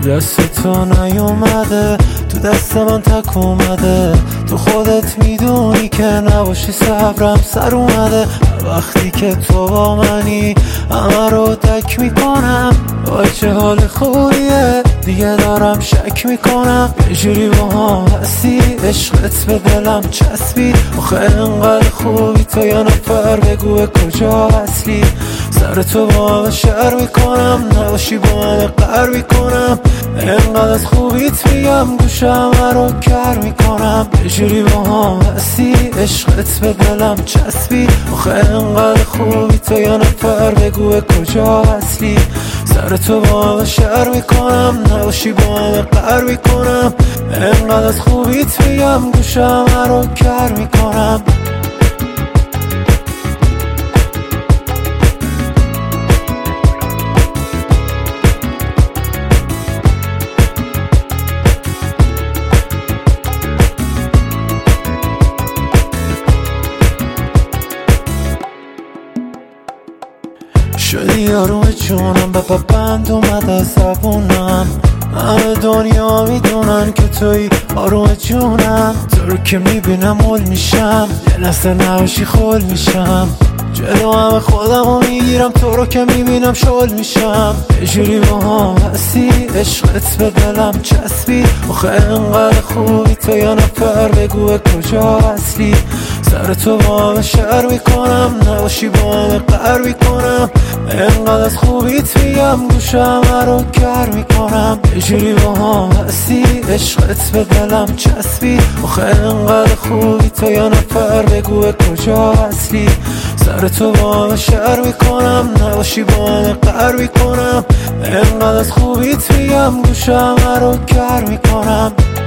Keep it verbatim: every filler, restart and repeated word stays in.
دست تو نیومده، تو دست من تک اومده. تو خودت میدونی که نباشی صبرم سر اومده. وقتی که تو با منی همه رو تک میکنم. وای چه حال خوبیه، دیگه دارم شک میکنم. یه جوری با هم هستی، عشقت به دلم چسبید. آخه انقدر خوبی تو یه نفر بگو کجا اصلی. سر تو با من شر میکنم، نباشی با من قهر میکنم. انقدر از خوبیت میگم گوشم رو کر میکنم. یه جوری با هم هستی، عشقت به دلم چسبید. آخه انقدر خوبی تو یه نفر بگو کجا اصلی. سر تو با من شر میکنم، نباشی با من قهر میکنم. انقدر از خوبیت میگم گوشم رو کر میکنم. شدی آروم جونم، به بند اومد از زبونم. همه دنیا میدونن که توی آروم جونم. تو رو که میبینم مول میشم، یه لحظه نباشی خول میشم. جلو همه خودم رو میگیرم، تو رو که میبینم شل میشم. یه جوری با هم هستی، عشقت به دلم چسبید. آخه انقدر خوبی تو یه نفر بگو کجا اصلی. سر تو با من شر میکنم، نباشی با من قهر میکنم. انقدر از خوبیت میگم گوشم رو کر میکنم. یه جوری با هم هستی، عشقت به دلم چسبید. آخه انقدر خوبی تو یه نفر بگو کجا اصلی. سر تو با من شر میکنم، نباشی با من قهر میکنم. انقدر از خوبیت میگم گوشم رو کر میکنم.